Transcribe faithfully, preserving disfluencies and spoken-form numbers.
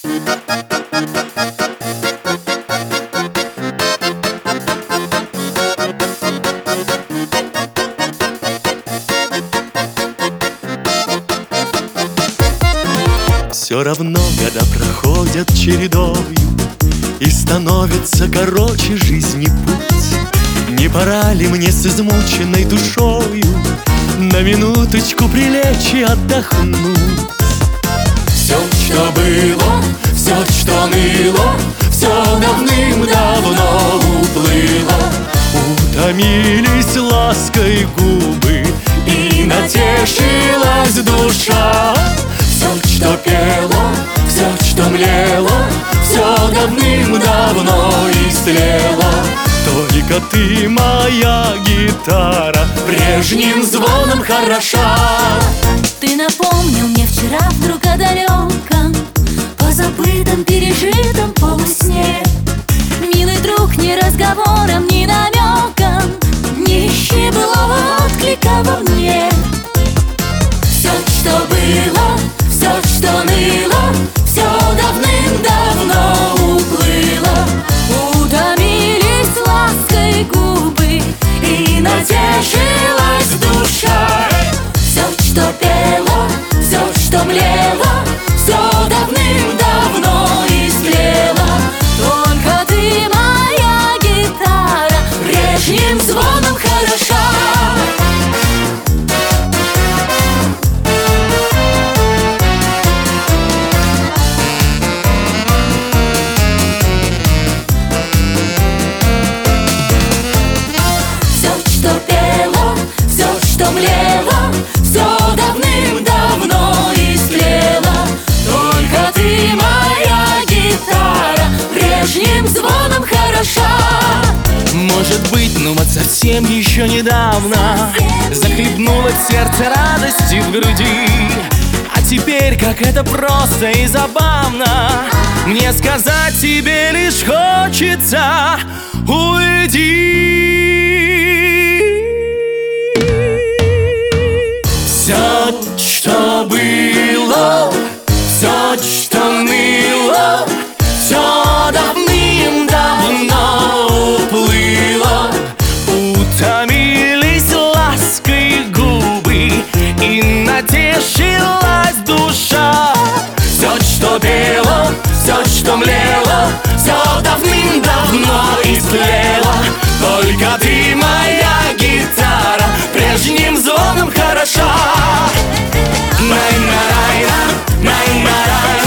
Все равно года проходят чередою, и становится короче жизни путь. Не пора ли мне с измученной душою на минуточку прилечь и отдохнуть? Все, что было, все, что ныло, все давным-давно уплыло. Утомились лаской губы, и натешилась душа. Все, что пело, все, что млело, все давным-давно истлело. Только ты, моя гитара, прежним звоном хороша. Ты напомнил мне вчера вдруг о далеком, позабытом, пережитом полусне. Милый друг, ни разговором, ни намеком не ищи былого отклика во мне. Все, что было, все, что ныло, все давным-давно уплыло. Утомились лаской губы, и натешилась душа. Все, что пело, все, что млело, все давным-давно истлело. Только ты, моя гитара, прежним звоном хороша. Что млело, все давным-давно истлело. Только ты, моя гитара, прежним звоном хороша. Может быть, ну вот совсем еще недавно захлебнулось сердце радости в груди. А теперь, как это просто и забавно, мне сказать тебе лишь хочется: уйди. Все, что было, все, что ныло, все давным-давно уплыло. Утомились лаской губы, и натешилась душа. Все, что пело, все, что млело, все давным-давно истлело. Только ты, моя гитара, прежним звоном хороша. Най-марайна, най-марайна.